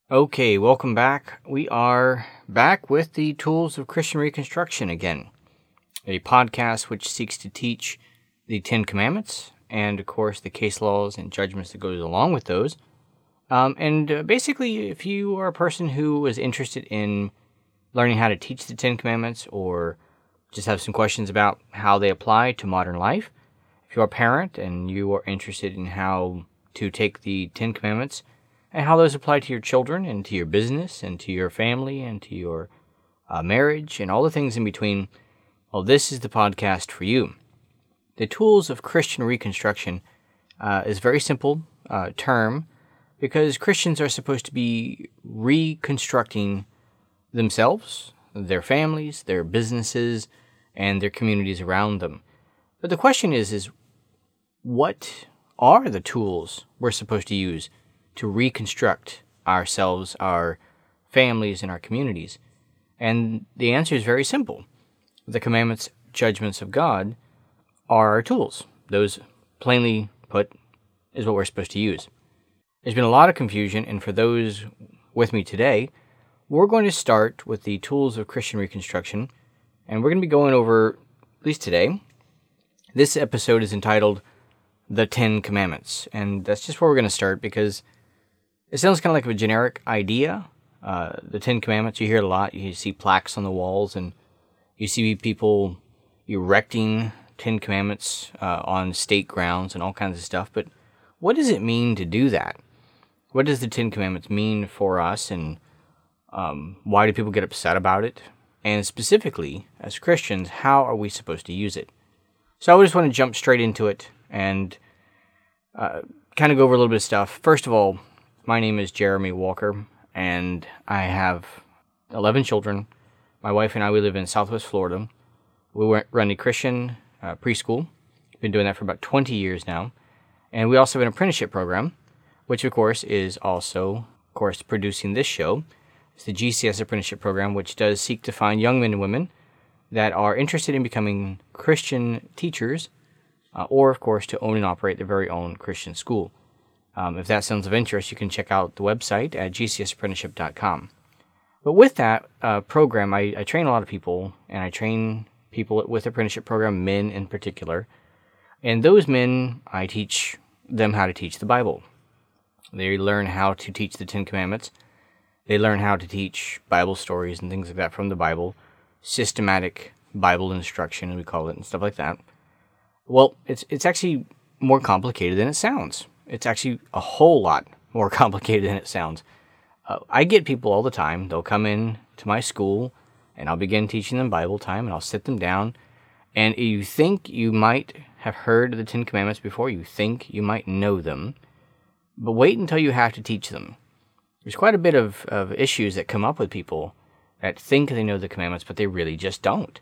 Okay, welcome back. We are back with the Tools of Christian Reconstruction again, a podcast which seeks to teach the Ten Commandments and, of course, the case laws and judgments that goes along with those. Basically, if you are a person who is interested in learning how to teach the Ten Commandments or just have some questions about how they apply to modern life, if you're a parent and you are interested in how to take the Ten Commandments and how those apply to your children and to your business and to your family and to your marriage and all the things in between, well, this is the podcast for you. The Tools of Christian Reconstruction is a very simple term because Christians are supposed to be reconstructing themselves, their families, their businesses, and their communities around them. But the question is what are the tools we're supposed to use to reconstruct ourselves, our families, and our communities? And the answer is very simple. The commandments, judgments of God are our tools. Those, plainly put, is what we're supposed to use. There's been a lot of confusion, and for those with me today, we're going to start with the Tools of Christian Reconstruction, and we're going to be going over, at least today, this episode is entitled The Ten Commandments, and that's just where we're going to start because it sounds kind of like a generic idea. The Ten Commandments, you hear it a lot. You see plaques on the walls, and you see people erecting Ten Commandments on state grounds and all kinds of stuff. But what does it mean to do that? What does the Ten Commandments mean for us, and why do people get upset about it? And specifically, as Christians, how are we supposed to use it? So I just want to jump straight into it and kind of go over a little bit of stuff. First of all, my name is Jeremy Walker, and I have 11 children. My wife and I, we live in Southwest Florida. We run a Christian preschool. Been doing that for about 20 years now. And we also have an apprenticeship program, which, of course, is also, producing this show. It's the GCS apprenticeship program, which does seek to find young men and women that are interested in becoming Christian teachers or, of course, to own and operate their very own Christian school. If that sounds of interest, you can check out the website at gcsapprenticeship.com. But with that program, I train a lot of people, and I train people with the apprenticeship program, men in particular. And those men, I teach them how to teach the Bible. They learn how to teach the Ten Commandments. They learn how to teach Bible stories and things like that from the Bible, systematic Bible instruction, as we call it, and stuff like that. Well, it's actually more complicated than it sounds. It's actually a whole lot more complicated than it sounds. I get people all the time. They'll come in to my school, and I'll begin teaching them Bible time, and I'll sit them down. And you think you might have heard of the Ten Commandments before. You think you might know them. But wait until you have to teach them. There's quite a bit of issues that come up with people that think they know the commandments, but they really just don't.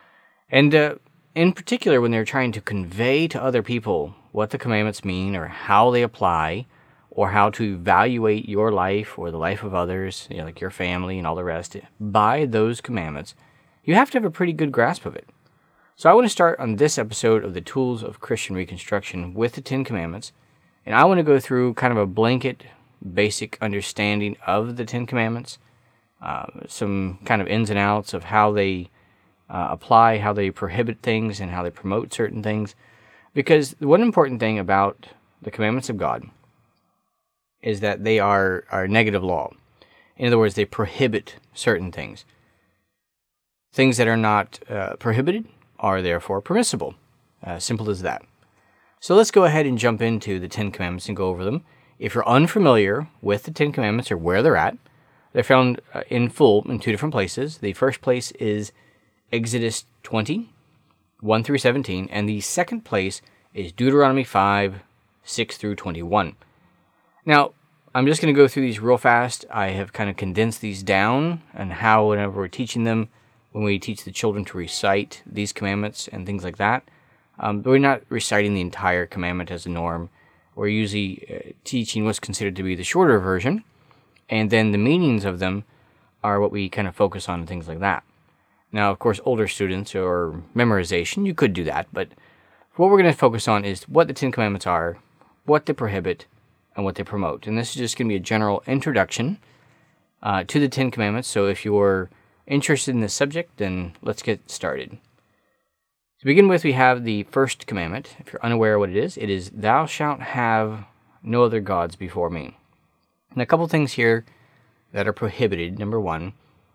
And in particular, when they're trying to convey to other people what the commandments mean or how they apply or how to evaluate your life or the life of others, like your family and all the rest, by those commandments, you have to have a pretty good grasp of it. So I want to start on this episode of the Tools of Christian Reconstruction with the Ten Commandments, and I want to go through kind of a blanket, basic understanding of the Ten Commandments, some kind of ins and outs of how they apply, how they prohibit things, and how they promote certain things. Because one important thing about the commandments of God is that they are negative law. In other words, they prohibit certain things. Things that are not prohibited are therefore permissible. Simple as that. So let's go ahead and jump into the Ten Commandments and go over them. If you're unfamiliar with the Ten Commandments or where they're at, they're found in full in two different places. The first place is Exodus 20, 1 through 17, and the second place is Deuteronomy 5, 6 through 21. Now, I'm just going to go through these real fast. I have kind of condensed these down and how, whenever we're teaching them, when we teach the children to recite these commandments and things like that, but we're not reciting the entire commandment as a norm. We're usually teaching what's considered to be the shorter version, and then the meanings of them are what we kind of focus on and things like that. Now, of course, older students or memorization, you could do that, but what we're going to focus on is what the Ten Commandments are, what they prohibit, and what they promote. And this is just going to be a general introduction to the Ten Commandments. So if you're interested in this subject, then let's get started. To begin with, we have the first commandment. If you're unaware of what it is, thou shalt have no other gods before me. And a couple things here that are prohibited. Number one,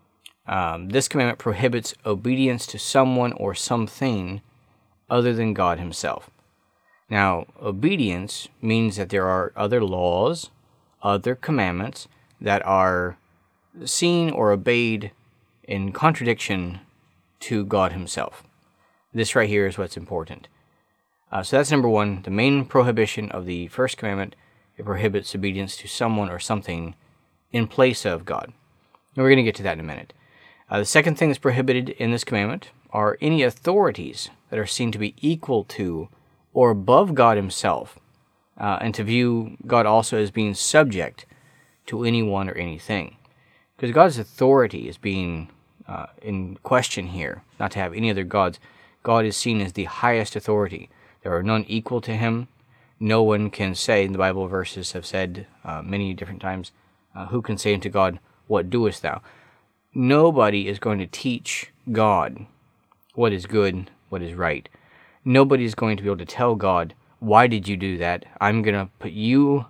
this commandment prohibits obedience to someone or something other than God himself. Now, obedience means that there are other laws, other commandments that are seen or obeyed in contradiction to God himself. This right here is what's important. So that's number one. The main prohibition of the first commandment, it prohibits obedience to someone or something in place of God. And we're going to get to that in a minute. The second thing that's prohibited in this commandment are any authorities that are seen to be equal to or above God himself, and to view God also as being subject to anyone or anything. Because God's authority is being in question here, not to have any other gods. God is seen as the highest authority. There are none equal to him. No one can say, and the Bible verses have said many different times, who can say unto God, what doest thou? Nobody is going to teach God what is good, what is right. Nobody is going to be able to tell God, why did you do that? I'm going to put you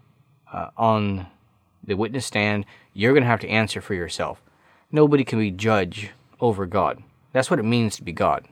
on the witness stand. You're going to have to answer for yourself. Nobody can be judge over God. That's what it means to be God.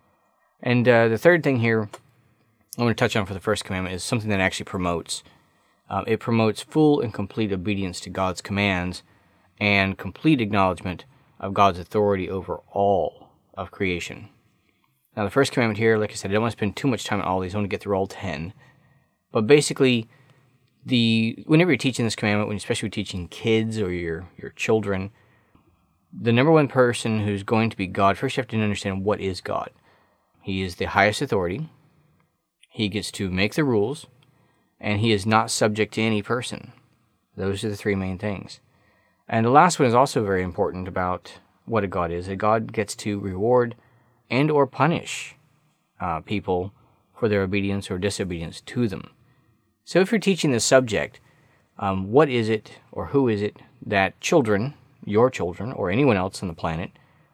And the third thing here I want to touch on for the first commandment is something that actually promotes. It promotes full and complete obedience to God's commands and complete acknowledgement of God's authority over all of creation. Now, the first commandment here, like I said, I don't want to spend too much time on all these. I want to get through all 10. But basically, whenever you're teaching this commandment, especially when you're teaching kids or your children, the number one person who's going to be God, first you have to understand what is God. He is the highest authority. He gets to make the rules, and he is not subject to any person. Those are the three main things. And the last one is also very important about what a God is. A God gets to reward and or punish people for their obedience or disobedience to them. So if you're teaching this subject, what is it or who is it that children, your children, or anyone else on the planet,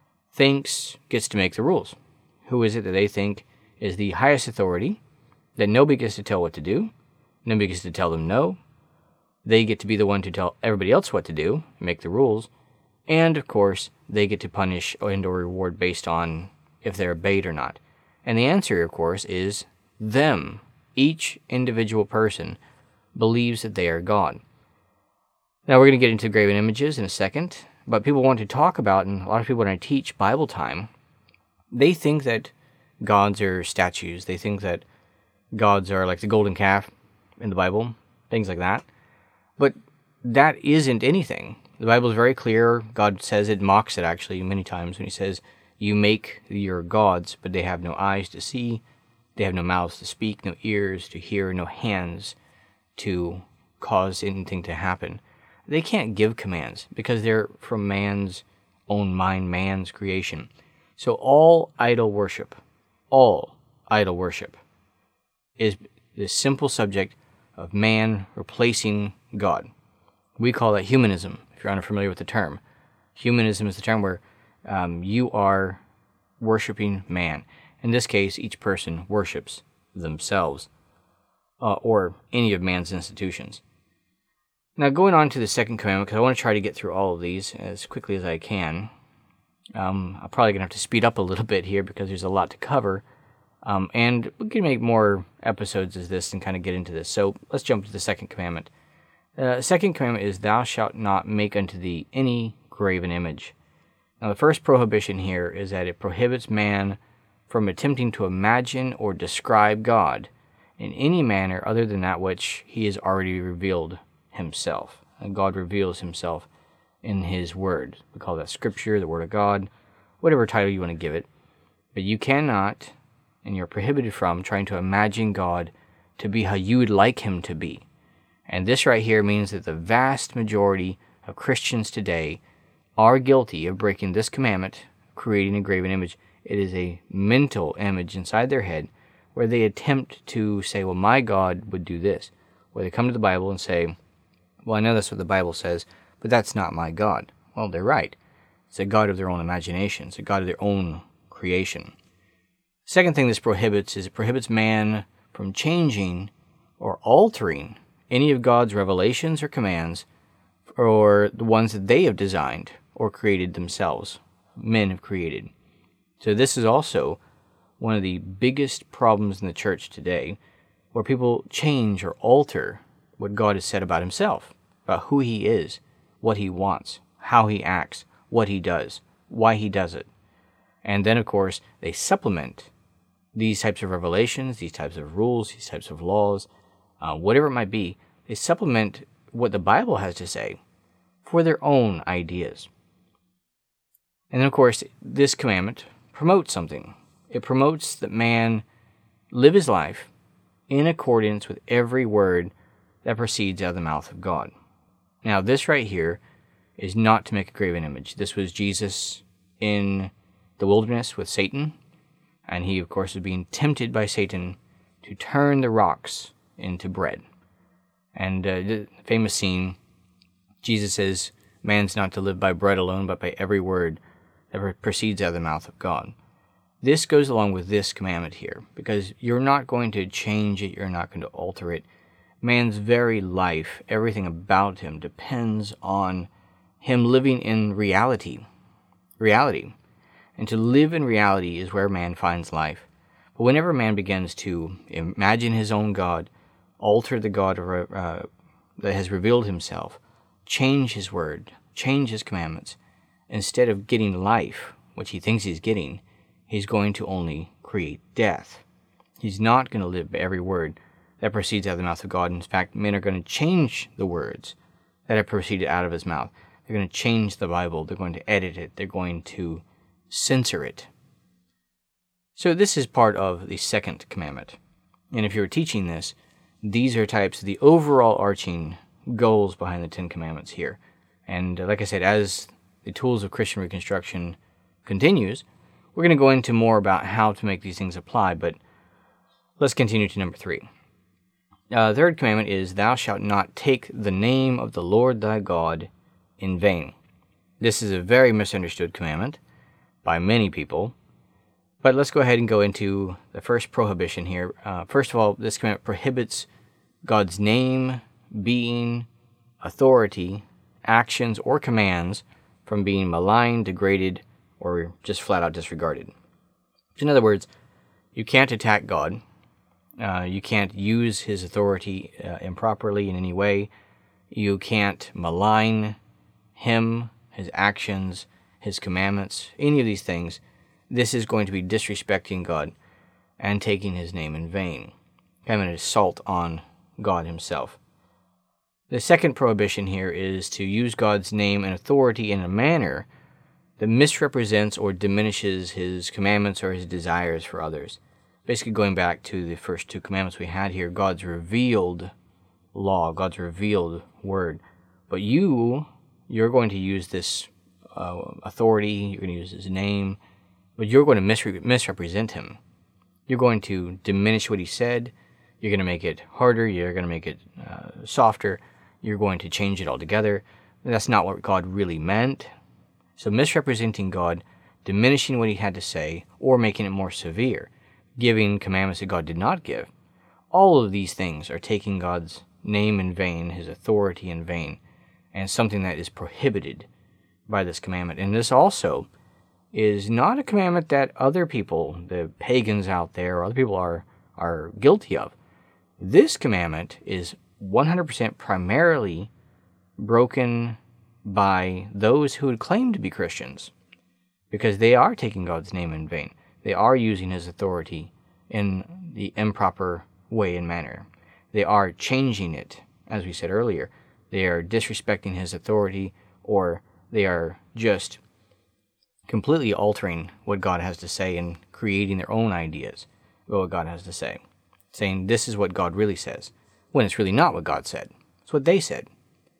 gets to make the rules? Who is it that they think is the highest authority, that nobody gets to tell what to do, nobody gets to tell them no, they get to be the one to tell everybody else what to do, make the rules, and of course, they get to punish and or reward based on if they're obeyed or not. And the answer, of course, is them. Each individual person believes that they are God. Now, we're going to get into graven images in a second, but people want to talk about, and a lot of people when I teach Bible time, they think that gods are statues. They think that gods are like the golden calf in the Bible, things like that. But that isn't anything. The Bible is very clear. God says it, mocks it actually many times when he says, you make your gods, but they have no eyes to see, they have no mouths to speak, no ears to hear, no hands to cause anything to happen. They can't give commands because they're from man's own mind, man's creation. So all idol worship is the simple subject of man replacing God. We call that humanism, if you're unfamiliar with the term. Humanism is the term where you are worshiping man. In this case, each person worships themselves or any of man's institutions. Now, going on to the second commandment, because I want to try to get through all of these as quickly as I can. I'm probably going to have to speed up a little bit here because there's a lot to cover. And we can make more episodes as this and kind of get into this. So let's jump to the second commandment. The second commandment is, thou shalt not make unto thee any graven image. Now, the first prohibition here is that it prohibits man from attempting to imagine or describe God in any manner other than that which he has already revealed himself. And God reveals himself in his word. We call that scripture, the word of God, whatever title you want to give it. But you cannot, and you're prohibited from, trying to imagine God to be how you would like him to be. And this right here means that the vast majority of Christians today are guilty of breaking this commandment, creating a graven image. It is a mental image inside their head where they attempt to say, well, my God would do this. Or they come to the Bible and say, well, I know that's what the Bible says, but that's not my God. Well, they're right. It's a god of their own imagination. It's a god of their own creation. Second thing this prohibits is it prohibits man from changing or altering any of God's revelations or commands, or the ones that they have designed or created themselves, men have created. So this is also one of the biggest problems in the church today, where people change or alter what God has said about himself, about who he is, what he wants, how he acts, what he does, why he does it. And then, of course, they supplement these types of revelations, these types of rules, these types of laws, whatever it might be, they supplement what the Bible has to say for their own ideas. And then, of course, this commandment promotes something. It promotes that man live his life in accordance with every word that proceeds out of the mouth of God. Now, this right here is not to make a graven image. This was Jesus in the wilderness with Satan, and he, of course, was being tempted by Satan to turn the rocks into bread. And the famous scene, Jesus says, man's not to live by bread alone, but by every word that proceeds out of the mouth of God. This goes along with this commandment here, because you're not going to change it, you're not going to alter it. Man's very life, everything about him, depends on him living in reality. And to live in reality is where man finds life. But whenever man begins to imagine his own God, alter the God that has revealed himself, change his word, change his commandments, instead of getting life, which he thinks he's getting, he's going to only create death. He's not going to live by every word that proceeds out of the mouth of God. In fact, men are going to change the words that have proceeded out of his mouth. They're going to change the Bible. They're going to edit it. They're going to censor it. So this is part of the second commandment. And if you're teaching this, these are types of the overall arching goals behind the Ten Commandments here. And like I said, as the Tools of Christian Reconstruction continues, we're going to go into more about how to make these things apply, but let's continue to number 3. The third commandment is, thou shalt not take the name of the Lord thy God in vain. This is a very misunderstood commandment by many people, but let's go ahead and go into the first prohibition here. First of all, this commandment prohibits God's name, being, authority, actions, or commands from being maligned, degraded, or just flat out disregarded. In other words, you can't attack God. You can't use his authority improperly in any way. You can't malign him, his actions, his commandments, any of these things. This is going to be disrespecting God and taking his name in vain, kind of an assault on God himself. The second prohibition here is to use God's name and authority in a manner that misrepresents or diminishes his commandments or his desires for others. Basically going back to the first two commandments we had here, God's revealed law, God's revealed word. But you're going to use this authority, you're going to use his name, but you're going to misrepresent him. You're going to diminish what he said, you're going to make it harder, you're going to make it softer, you're going to change it altogether. That's not what God really meant. So misrepresenting God, diminishing what he had to say, or making it more severe, giving commandments that God did not give, all of these things are taking God's name in vain, his authority in vain, and something that is prohibited by this commandment. And this also is not a commandment that other people, the pagans out there, or other people are guilty of. This commandment is 100% primarily broken by those who would claim to be Christians, because they are taking God's name in vain. They are using his authority in the improper way and manner. They are changing it, as we said earlier. They are disrespecting his authority, or they are just completely altering what God has to say and creating their own ideas about what God has to say, saying this is what God really says, when it's really not what God said. It's what they said.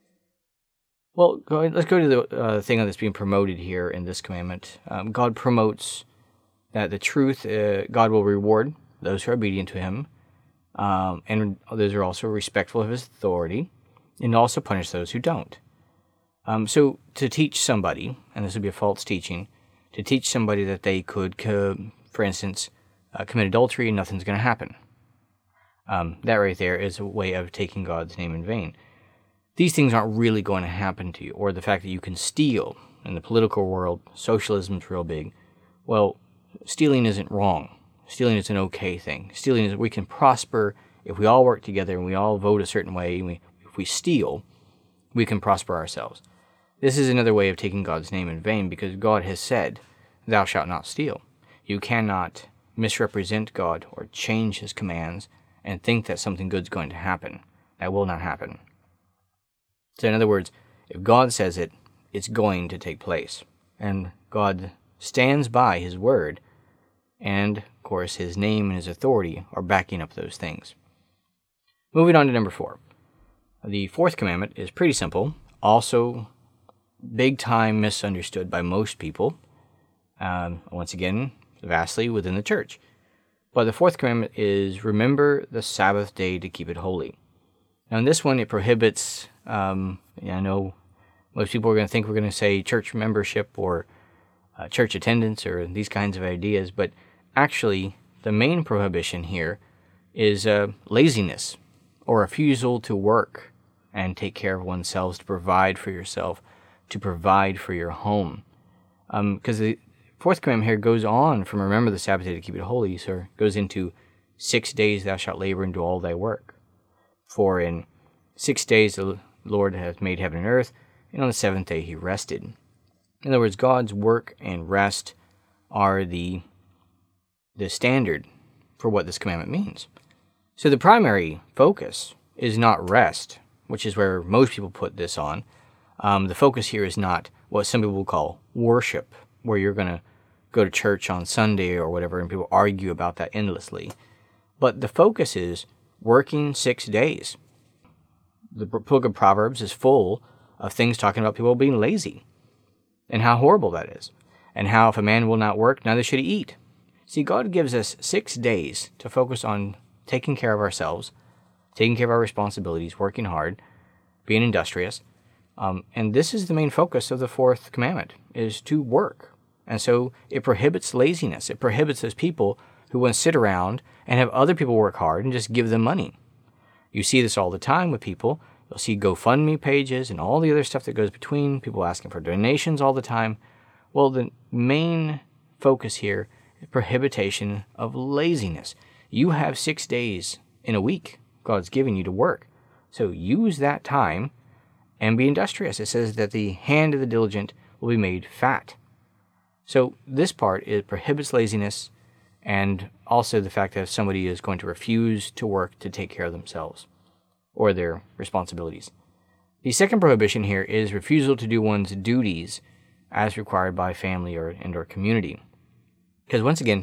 Well, let's go to the thing that's being promoted here in this commandment. God promotes that the truth, God will reward those who are obedient to him, and those are also respectful of his authority, and also punish those who don't. So to teach somebody, and this would be a false teaching, to teach somebody that they could, for instance, commit adultery and nothing's going to happen. That right there is a way of taking God's name in vain. These things aren't really going to happen to you, or the fact that you can steal. In the political world, socialism's real big. Well, stealing isn't wrong. Stealing is an okay thing. Stealing is we can prosper if we all work together and we all vote a certain way. If we steal, we can prosper ourselves. This is another way of taking God's name in vain because God has said, "Thou shalt not steal." You cannot misrepresent God or change His commands and think that something good's going to happen. That will not happen. So in other words, if God says it, it's going to take place. And God stands by His word, and of course His name and His authority are backing up those things. Moving on to number 4. The fourth commandment is pretty simple, also big time misunderstood by most people, once again, vastly within the church. But the fourth commandment is remember the Sabbath day to keep it holy. Now in this one it prohibits, I know most people are going to think we're going to say church membership or church attendance or these kinds of ideas, but actually the main prohibition here is laziness or refusal to work and take care of oneself, to provide for yourself, to provide for your home. Because the fourth commandment here goes on from remember the Sabbath day to keep it holy, so it goes into 6 days thou shalt labor and do all thy work. For in 6 days the Lord hath made heaven and earth, and on the seventh day He rested. In other words, God's work and rest are the standard for what this commandment means. So the primary focus is not rest, which is where most people put this on. The focus here is not what some people call worship, where you're going to go to church on Sunday or whatever, and people argue about that endlessly. But the focus is working 6 days. The book of Proverbs is full of things talking about people being lazy and how horrible that is, and how if a man will not work, neither should he eat. See, God gives us 6 days to focus on taking care of ourselves, taking care of our responsibilities, working hard, being industrious. And this is the main focus of the fourth commandment, is to work. And so it prohibits laziness. It prohibits those people who want to sit around and have other people work hard and just give them money. You see this all the time with people. You'll see GoFundMe pages and all the other stuff that goes between, people asking for donations all the time. Well, the main focus here is prohibition of laziness. You have 6 days in a week God's giving you to work. So use that time and be industrious. It says that the hand of the diligent will be made fat. So this part, it prohibits laziness and also the fact that if somebody is going to refuse to work to take care of themselves or their responsibilities. The second prohibition here is refusal to do one's duties as required by family or community. Because once again,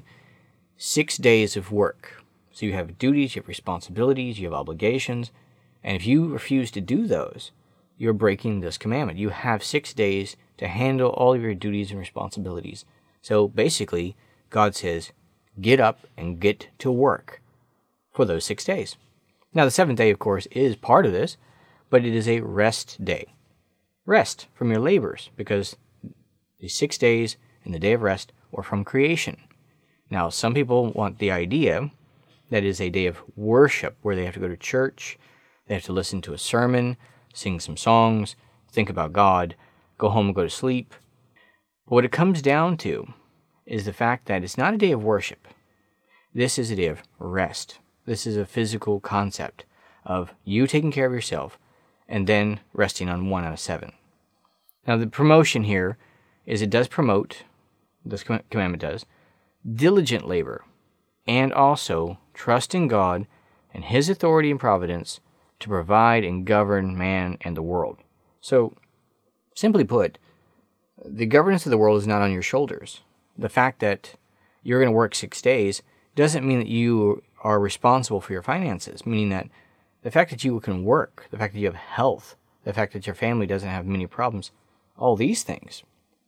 6 days of work. So you have duties, you have responsibilities, you have obligations, and if you refuse to do those, you're breaking this commandment. You have 6 days to handle all of your duties and responsibilities. So basically, God says, get up and get to work for those 6 days. Now, the seventh day, of course, is part of this, but it is a rest day. Rest from your labors, because the 6 days and the day of rest are from creation. Now, some people want the idea that is a day of worship, where they have to go to church, they have to listen to a sermon, sing some songs, think about God, go home and go to sleep. But what it comes down to is the fact that it's not a day of worship. This is a day of rest. This is a physical concept of you taking care of yourself and then resting on 1 out of 7. Now, the promotion here is it does promote, this commandment does, diligent labor, and also trust in God and His authority and providence to provide and govern man and the world. So, simply put, the governance of the world is not on your shoulders. The fact that you're going to work 6 days doesn't mean that you are responsible for your finances, meaning that the fact that you can work, the fact that you have health, the fact that your family doesn't have many problems, all these things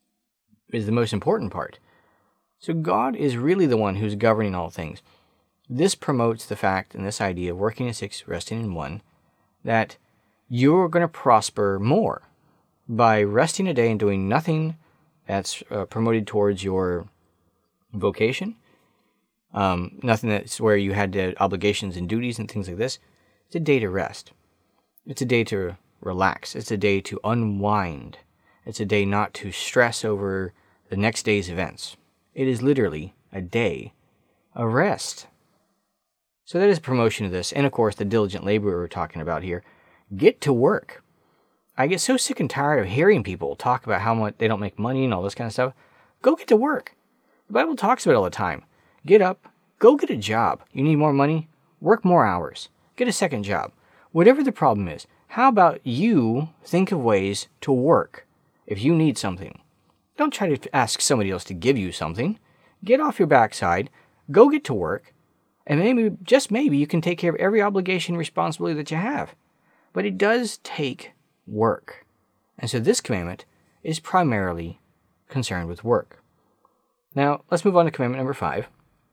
is the most important part. So God is really the one who's governing all things. This promotes the fact and this idea of working in 6, resting in 1, that you're going to prosper more. by resting a day and doing nothing that's promoted towards your vocation, nothing that's where you had obligations and duties and things like this. It's a day to rest. It's a day to relax. It's a day to unwind. It's a day not to stress over the next day's events. It is literally a day of rest. So that is a promotion of this. And of course, the diligent labor we're talking about here. Get to work. I get so sick and tired of hearing people talk about how much they don't make money and all this kind of stuff. Go get to work. The Bible talks about it all the time. Get up, go get a job. You need more money? Work more hours. Get a second job. Whatever the problem is, how about you think of ways to work if you need something? Don't try to ask somebody else to give you something. Get off your backside, go get to work, and maybe, just maybe, you can take care of every obligation and responsibility that you have. But it does take work. And so this commandment is primarily concerned with work. Now, let's move on to commandment number 5.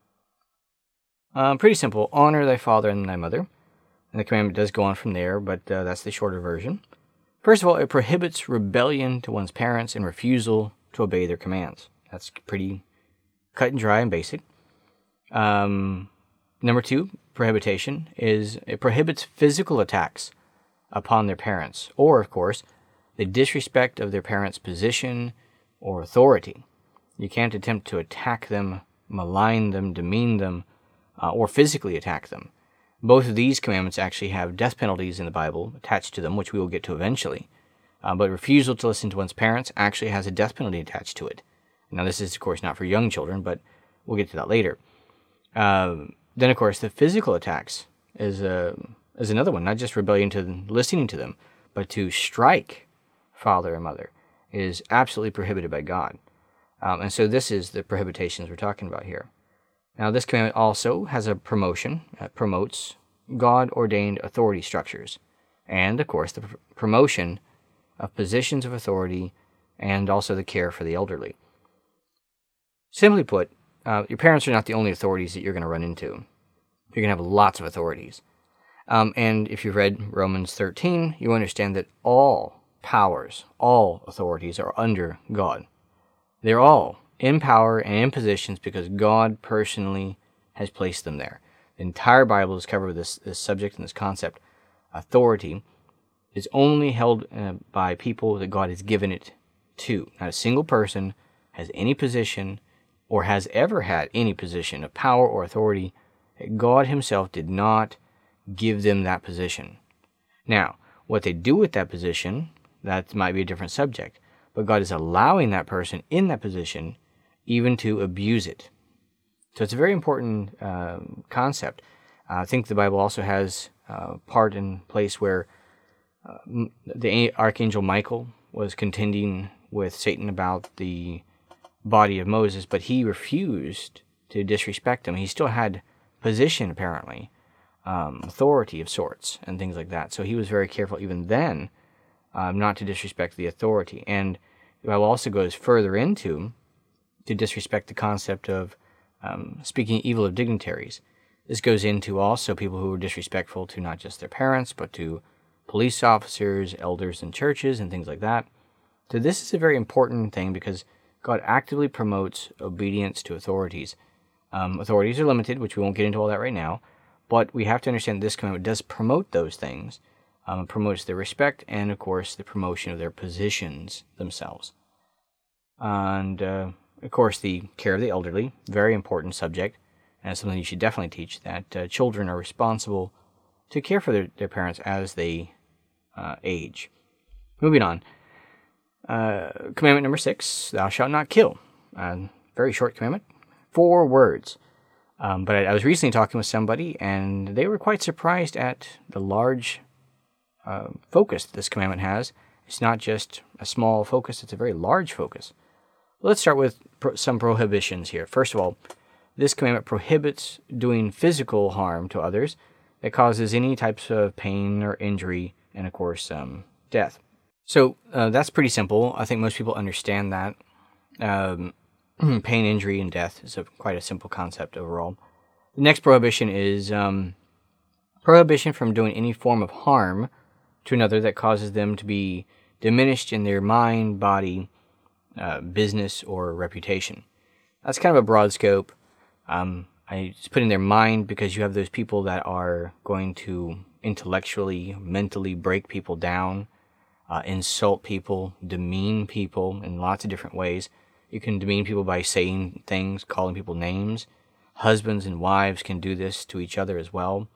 Pretty simple. Honor thy father and thy mother. And the commandment does go on from there, but that's the shorter version. First of all, it prohibits rebellion to one's parents and refusal to obey their commands. That's pretty cut and dry and basic. Number 2, prohibition, is it prohibits physical attacks upon their parents, or, of course, the disrespect of their parents' position or authority. You can't attempt to attack them, malign them, demean them, or physically attack them. Both of these commandments actually have death penalties in the Bible attached to them, which we will get to eventually. But refusal to listen to one's parents actually has a death penalty attached to it. Now, this is, of course, not for young children, but we'll get to that later. Then, of course, the physical attacks is another one, not just rebellion to listening to them, but to strike father and mother is absolutely prohibited by God. And so this is the prohibitions we're talking about here. Now, this commandment also has a promotion. It promotes God-ordained authority structures. And, of course, the promotion of positions of authority and also the care for the elderly. Simply put, your parents are not the only authorities that you're going to run into. You're going to have lots of authorities. And if you've read Romans 13, you understand that all powers, all authorities are under God. They're all in power and in positions because God personally has placed them there. The entire Bible is covered with this subject and this concept. Authority is only held by people that God has given it to. Not a single person has any position or has ever had any position of power or authority. God himself did not give them that position. Now, what they do with that position, that might be a different subject. But God is allowing that person in that position even to abuse it. So it's a very important concept. I think the Bible also has a part in place where the Archangel Michael was contending with Satan about the body of Moses, but he refused to disrespect him. He still had position, apparently, authority of sorts, and things like that. So he was very careful even then not to disrespect the authority. And the Bible also goes further into to disrespect the concept of speaking evil of dignitaries. This goes into also people who are disrespectful to not just their parents, but to police officers, elders in churches, and things like that. So this is a very important thing because God actively promotes obedience to authorities. Authorities are limited, which we won't get into all that right now, but we have to understand that this commandment does promote those things. It promotes their respect and, of course, the promotion of their positions themselves. And, of course, the care of the elderly, very important subject, and something you should definitely teach, that children are responsible to care for their parents as they age. Moving on. Commandment number 6, thou shalt not kill. Very short commandment. 4 words. But I was recently talking with somebody, and they were quite surprised at the large focus this commandment has. It's not just a small focus, it's a very large focus. Let's start with some prohibitions here. First of all, this commandment prohibits doing physical harm to others that causes any types of pain or injury, and of course, death. So that's pretty simple. I think most people understand that. Pain, injury, and death is quite a simple concept overall. The next prohibition is prohibition from doing any form of harm to another that causes them to be diminished in their mind, body, business, or reputation. That's kind of a broad scope. I just put in their mind because you have those people that are going to intellectually, mentally break people down, insult people, demean people in lots of different ways. You can demean people by saying things, calling people names. Husbands and wives can do this to each other as well.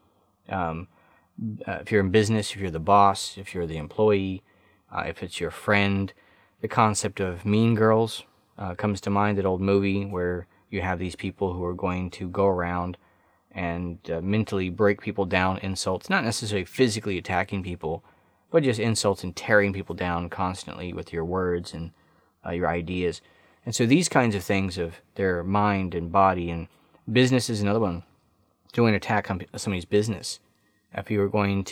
If you're in business, if you're the boss, if you're the employee, if it's your friend, the concept of Mean Girls comes to mind, that old movie where you have these people who are going to go around and mentally break people down, insults, not necessarily physically attacking people, but just insults and tearing people down constantly with your words and your ideas. And so these kinds of things of their mind and body, and business is another one, doing an attack on somebody's business. If you're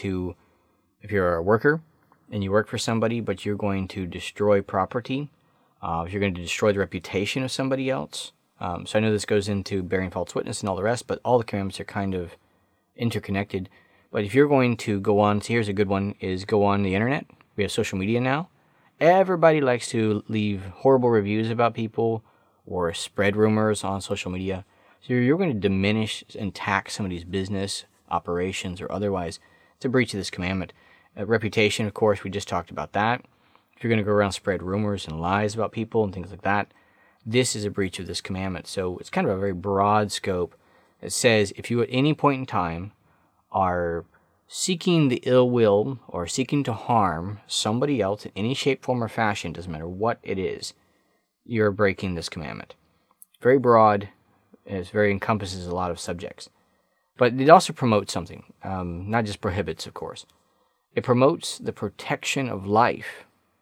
a worker and you work for somebody, but you're going to destroy property, if you're going to destroy the reputation of somebody else. So I know this goes into bearing false witness and all the rest, but all the commandments are kind of interconnected. But if you're going to go on, so here's a good one, is go on the internet. We have social media now. Everybody likes to leave horrible reviews about people or spread rumors on social media. So you're going to diminish and attack somebody's business, operations, or otherwise. It's a breach of this commandment. Reputation, of course, we just talked about that. If you're going to go around spread rumors and lies about people and things like that, this is a breach of this commandment. So it's kind of a very broad scope. It says if you at any point in time are seeking the ill will or seeking to harm somebody else in any shape, form, or fashion, doesn't matter what it is, you're breaking this commandment. Very broad. It very encompasses a lot of subjects. But it also promotes something, not just prohibits, of course. It promotes the protection of life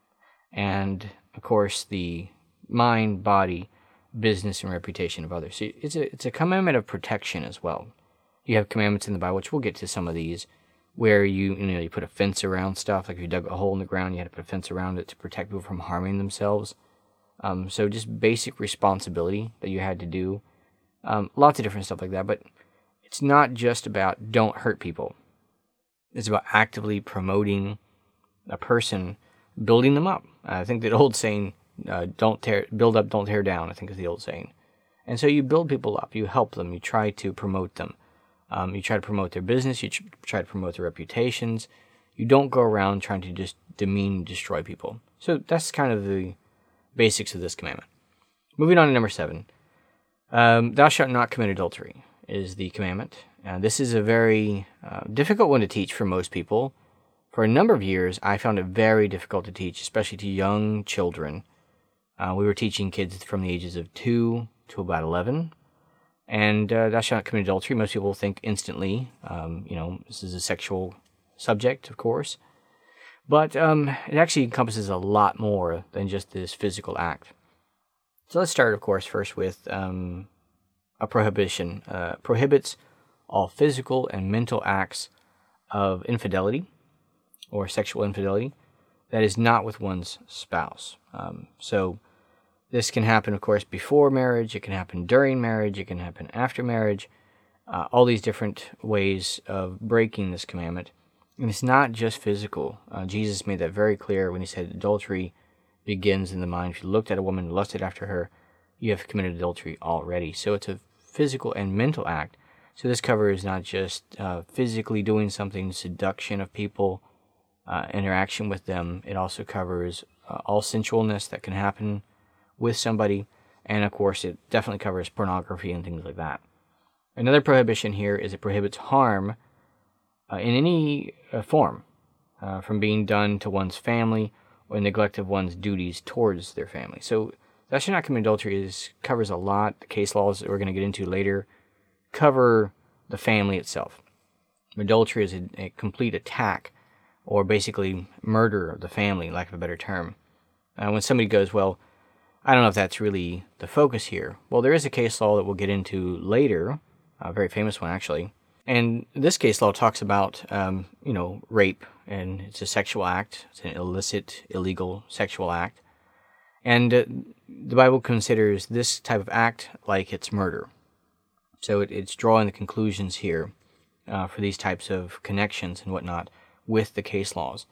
and, of course, the mind, body, business, and reputation of others. So it's a commandment of protection as well. You have commandments in the Bible, which we'll get to some of these, where you put a fence around stuff. Like if you dug a hole in the ground, you had to put a fence around it to protect people from harming themselves. So just basic responsibility that you had to do. Lots of different stuff like that, but it's not just about don't hurt people. It's about actively promoting a person, building them up. I think that old saying, build up, don't tear down, I think is the old saying. And so you build people up, you help them, you try to promote them. You try to promote their business, you try to promote their reputations. You don't go around trying to just demean and destroy people. So that's kind of the basics of this commandment. Moving on to number 7. Thou shalt not commit adultery is the commandment. This is a very difficult one to teach for most people. For a number of years, I found it very difficult to teach, especially to young children. We were teaching kids from the ages of 2 to about 11. And thou shalt not commit adultery. Most people think instantly, this is a sexual subject, of course. But it actually encompasses a lot more than just this physical act. So let's start, of course, first with a prohibition. Prohibits all physical and mental acts of infidelity or sexual infidelity that is not with one's spouse. So this can happen, of course, before marriage. It can happen during marriage. It can happen after marriage. All these different ways of breaking this commandment. And it's not just physical. Jesus made that very clear when he said adultery begins in the mind. If you looked at a woman and lusted after her, you have committed adultery already. So it's a physical and mental act. So this covers not just physically doing something, seduction of people, interaction with them. It also covers all sensualness that can happen with somebody. And of course, it definitely covers pornography and things like that. Another prohibition here is it prohibits harm in any form from being done to one's family or neglect of one's duties towards their family. So thou shalt not commit adultery covers a lot. The case laws that we're going to get into later cover the family itself. Adultery is a complete attack or basically murder of the family, lack of a better term. When somebody goes, well, I don't know if that's really the focus here. Well, there is a case law that we'll get into later, a very famous one actually. And this case law talks about, rape, and it's a sexual act. It's an illicit, illegal sexual act. And the Bible considers this type of act like it's murder. So it's drawing the conclusions here for these types of connections and whatnot with the case laws.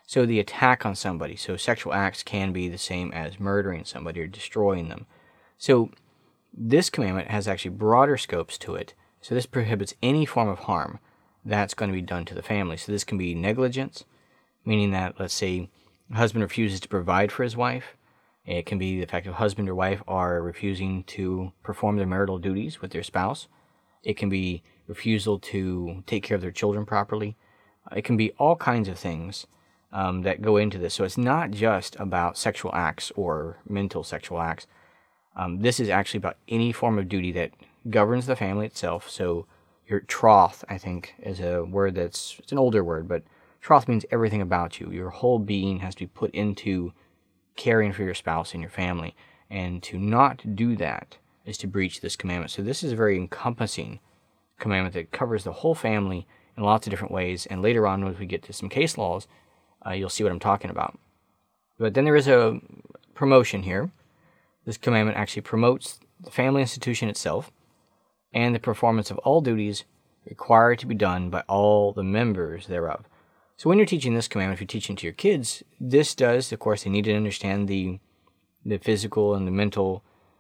So the attack on somebody. So sexual acts can be the same as murdering somebody or destroying them. So this commandment has actually broader scopes to it. So this prohibits any form of harm that's going to be done to the family. So this can be negligence, meaning that, let's say, a husband refuses to provide for his wife. It can be the fact that husband or wife are refusing to perform their marital duties with their spouse. It can be refusal to take care of their children properly. It can be all kinds of things that go into this. So it's not just about sexual acts or mental sexual acts. This is actually about any form of duty that governs the family itself. So your troth, I think, is a word it's an older word, but troth means everything about you. Your whole being has to be put into caring for your spouse and your family. And to not do that is to breach this commandment. So this is a very encompassing commandment that covers the whole family in lots of different ways. And later on, as we get to some case laws, you'll see what I'm talking about. But then there is a promotion here. This commandment actually promotes the family institution itself and the performance of all duties required to be done by all the members thereof. So when you're teaching this commandment, if you're teaching to your kids, this does, of course, they need to understand the physical and the mental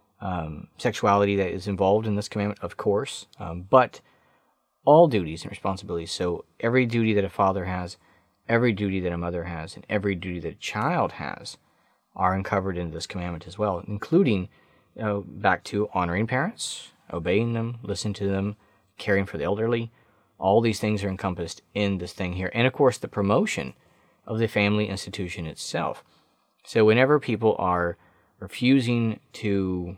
sexuality that is involved in this commandment, of course, but all duties and responsibilities. So every duty that a father has, every duty that a mother has, and every duty that a child has are uncovered in this commandment as well, including back to honoring parents, obeying them, listening to them, caring for the elderly. All these things are encompassed in this thing here. And of course, the promotion of the family institution itself. So whenever people are refusing to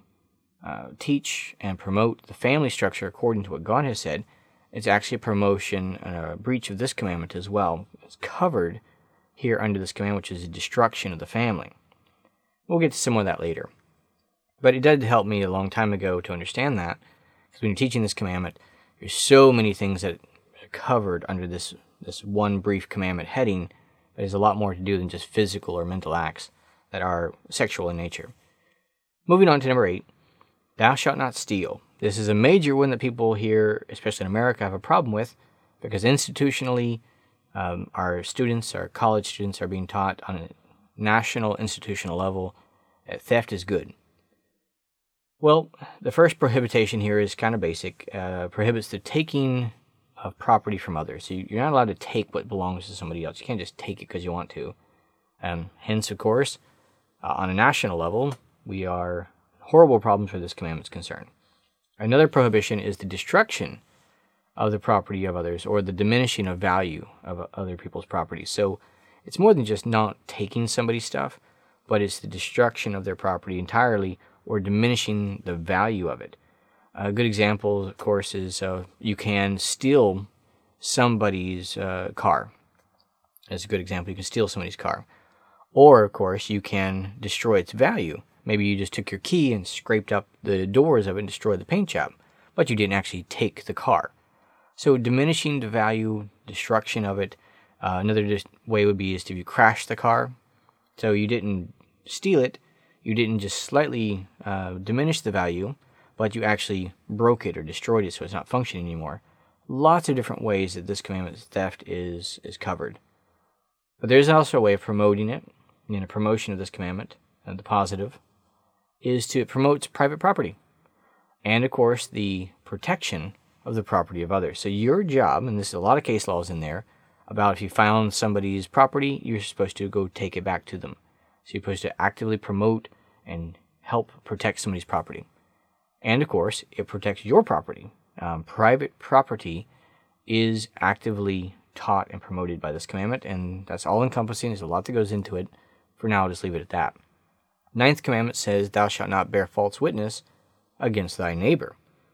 teach and promote the family structure according to what God has said, it's actually a promotion and a breach of this commandment as well. It's covered here under this commandment, which is the destruction of the family. We'll get to some more of that later. But it did help me a long time ago to understand that, because when you're teaching this commandment, there's so many things that are covered under this one brief commandment heading. There's a lot more to do than just physical or mental acts that are sexual in nature. Moving on to number 8, thou shalt not steal. This is a major one that people here, especially in America, have a problem with, because institutionally, our students, our college students, are being taught on a national institutional level that theft is good. Well, the first prohibition here is kind of basic. Prohibits the taking of property from others. So you're not allowed to take what belongs to somebody else. You can't just take it because you want to. Hence, of course, on a national level, we are horrible problems where this commandment is concerned. Another prohibition is the destruction of the property of others, or the diminishing of value of other people's property. So it's more than just not taking somebody's stuff, but it's the destruction of their property entirely, or diminishing the value of it. A good example, of course, is you can steal somebody's car. That's a good example. You can steal somebody's car. Or, of course, you can destroy its value. Maybe you just took your key and scraped up the doors of it and destroyed the paint job, but you didn't actually take the car. So diminishing the value, destruction of it. Another way would be if you crashed the car. So you didn't steal it. You didn't just slightly diminish the value, but you actually broke it or destroyed it so it's not functioning anymore. Lots of different ways that this commandment theft is covered. But there's also a way of promoting it. A promotion of this commandment, the positive, is to it promotes private property. And of course, the protection of the property of others. So your job, and there's a lot of case laws in there, about if you found somebody's property, you're supposed to go take it back to them. So you're supposed to actively promote and help protect somebody's property. And of course, it protects your property. Private property is actively taught and promoted by this commandment, and that's all encompassing. There's a lot that goes into it. For now, I'll just leave it at that. 9th commandment says, thou shalt not bear false witness against thy neighbor.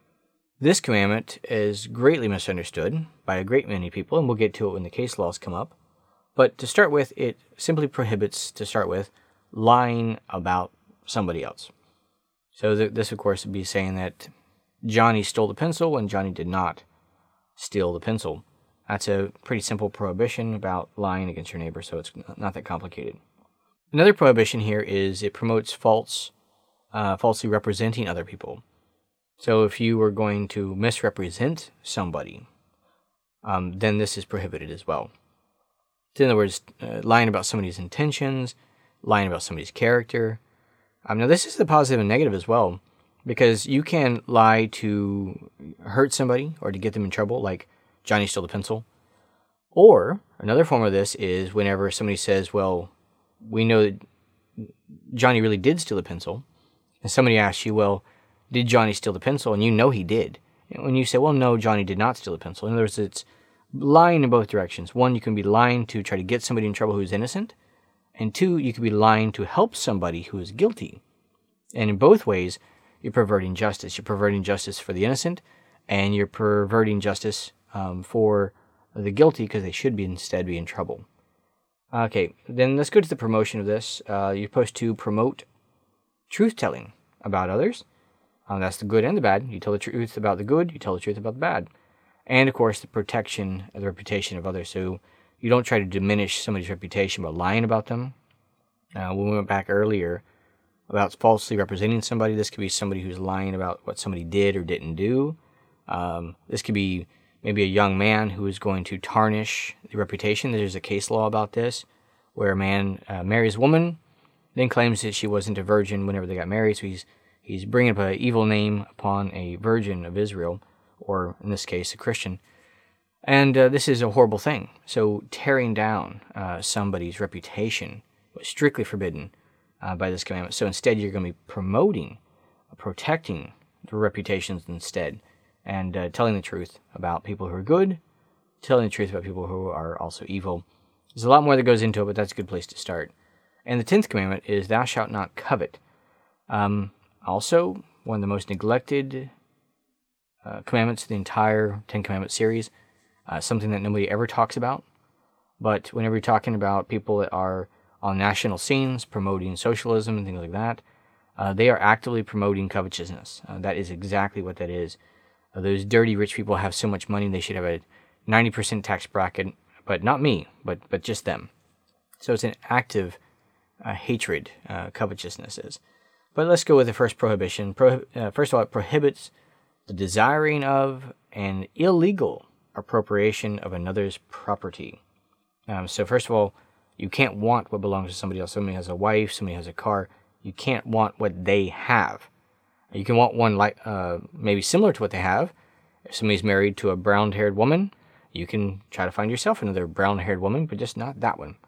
This commandment is greatly misunderstood by a great many people, and we'll get to it when the case laws come up. But to start with, it simply prohibits, to start with, lying about somebody else. So this, of course, would be saying that Johnny stole the pencil when Johnny did not steal the pencil. That's a pretty simple prohibition about lying against your neighbor, so it's not that complicated. Another prohibition here is it promotes falsely representing other people. So if you were going to misrepresent somebody, then this is prohibited as well. So in other words, lying about somebody's intentions, lying about somebody's character. Now, this is the positive and negative as well, because you can lie to hurt somebody or to get them in trouble, like Johnny stole the pencil. Or another form of this is whenever somebody says, well, we know that Johnny really did steal the pencil, and somebody asks you, well, did Johnny steal the pencil? And you know he did. And when you say, well, no, Johnny did not steal the pencil. In other words, it's lying in both directions. One, you can be lying to try to get somebody in trouble who's innocent. And two, you could be lying to help somebody who is guilty. And in both ways, you're perverting justice. You're perverting justice for the innocent, and you're perverting justice for the guilty, because they should be instead be in trouble. Okay, then let's go to the promotion of this. You're supposed to promote truth-telling about others. That's the good and the bad. You tell the truth about the good, you tell the truth about the bad. And, of course, the protection of the reputation of others. So you don't try to diminish somebody's reputation by lying about them. When we went back earlier about falsely representing somebody, this could be somebody who's lying about what somebody did or didn't do. This could be maybe a young man who is going to tarnish the reputation. There's a case law about this, where a man marries a woman, then claims that she wasn't a virgin whenever they got married, so he's bringing up an evil name upon a virgin of Israel, or in this case, a Christian. And this is a horrible thing. So tearing down somebody's reputation was strictly forbidden by this commandment. So instead, you're going to be promoting, protecting the reputations instead, and telling the truth about people who are good, telling the truth about people who are also evil. There's a lot more that goes into it, but that's a good place to start. And the 10th commandment is, thou shalt not covet. Also, one of the most neglected commandments of the entire 10 Commandment series, something that nobody ever talks about. But whenever you're talking about people that are on national scenes promoting socialism and things like that, they are actively promoting covetousness. That is exactly what that is. Those dirty rich people have so much money they should have a 90% tax bracket, but not me, but just them. So it's an active hatred, covetousness is. But let's go with the first prohibition. First of all, it prohibits the desiring of and illegal appropriation of another's property. So first of all, you can't want what belongs to somebody else. Somebody has a wife, somebody has a car. You can't want what they have. You can want one like maybe similar to what they have. If somebody's married to a brown-haired woman, you can try to find yourself another brown-haired woman, but just not that one.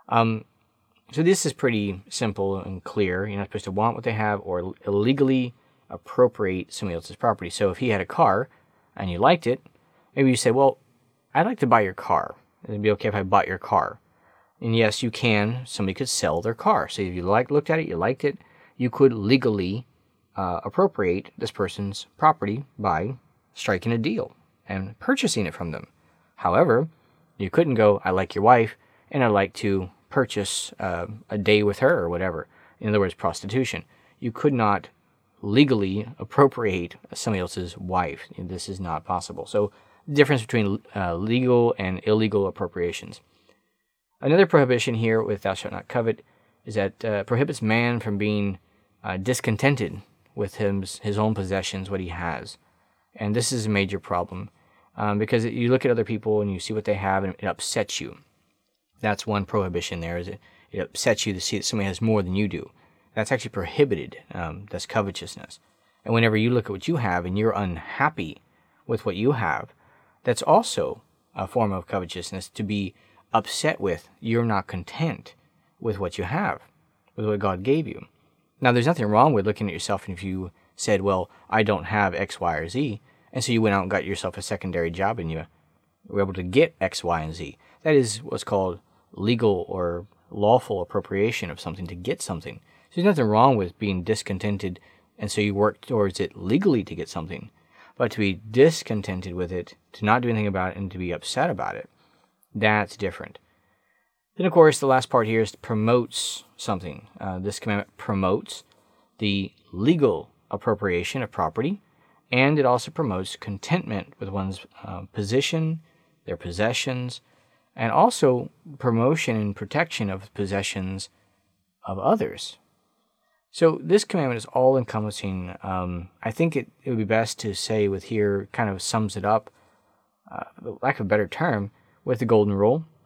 So this is pretty simple and clear. You're not supposed to want what they have or illegally appropriate somebody else's property. So if he had a car and you liked it, maybe you say, well, I'd like to buy your car. It'd be okay if I bought your car. And yes, you can. Somebody could sell their car. So if you looked at it, you liked it, you could legally appropriate this person's property by striking a deal and purchasing it from them. However, you couldn't go, I like your wife, and I'd like to purchase a day with her or whatever. In other words, prostitution. You could not legally appropriate somebody else's wife. This is not possible. So the difference between legal and illegal appropriations. Another prohibition here with thou shalt not covet is that prohibits man from being discontented with his own possessions, what he has. And this is a major problem because you look at other people and you see what they have and it upsets you. That's one prohibition there, is it upsets you to see that somebody has more than you do. That's actually prohibited. That's covetousness. And whenever you look at what you have and you're unhappy with what you have, that's also a form of covetousness, to be upset with. You're not content with what you have, with what God gave you. Now, there's nothing wrong with looking at yourself, and if you said, well, I don't have X, Y, or Z, and so you went out and got yourself a secondary job and you were able to get X, Y, and Z. That is what's called legal or lawful appropriation of something, to get something. So there's nothing wrong with being discontented, and so you work towards it legally to get something. But to be discontented with it, to not do anything about it, and to be upset about it, that's different. Then, of course, the last part here is promotes something. This commandment promotes the legal appropriation of property, and it also promotes contentment with one's position, their possessions, and also promotion and protection of possessions of others. So this commandment is all-encompassing. I think it would be best to say with here, kind of sums it up, for lack of a better term, with the golden rule.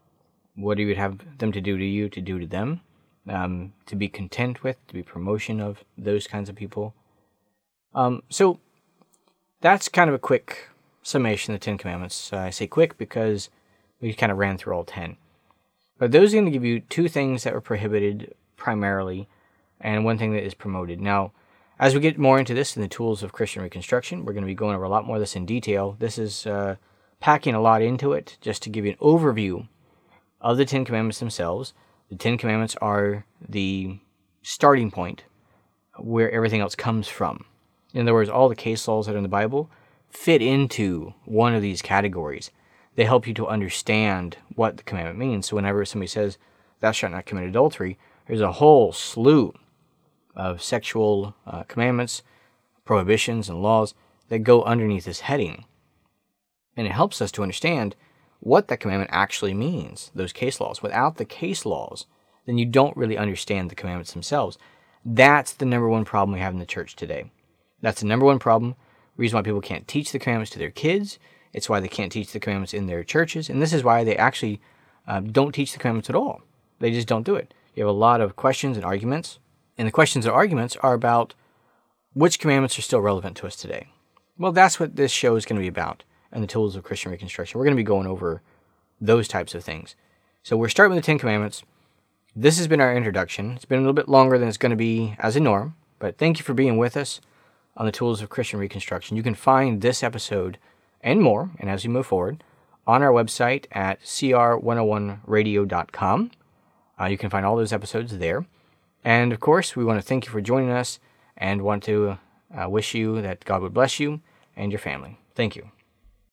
what you would have them to do to you, to do to them, to be content with, to be promotion of those kinds of people. So that's kind of a quick summation of the Ten Commandments. I say quick because we kind of ran through all 10. But those are going to give you 2 things that were prohibited primarily, and 1 thing that is promoted. Now, as we get more into this in the tools of Christian Reconstruction, we're going to be going over a lot more of this in detail. This is packing a lot into it just to give you an overview of the 10 Commandments themselves. The 10 Commandments are the starting point where everything else comes from. In other words, all the case laws that are in the Bible fit into one of these categories. They help you to understand what the commandment means. So whenever somebody says, thou shalt not commit adultery, there's a whole slew of sexual commandments, prohibitions, and laws that go underneath this heading. And it helps us to understand what that commandment actually means, those case laws. Without the case laws, then you don't really understand the commandments themselves. That's the number 1 problem we have in the church today. That's the number 1 problem, reason why people can't teach the commandments to their kids. It's why they can't teach the commandments in their churches. And this is why they actually don't teach the commandments at all. They just don't do it. You have a lot of questions and arguments. And the questions and arguments are about which commandments are still relevant to us today. Well, that's what this show is going to be about, and the tools of Christian Reconstruction. We're going to be going over those types of things. So we're starting with the 10 Commandments. This has been our introduction. It's been a little bit longer than it's going to be as a norm, but thank you for being with us on the tools of Christian Reconstruction. You can find this episode and more, and as we move forward, on our website at cr101radio.com. You can find all those episodes there. And of course, we want to thank you for joining us and want to wish you that God would bless you and your family. Thank you.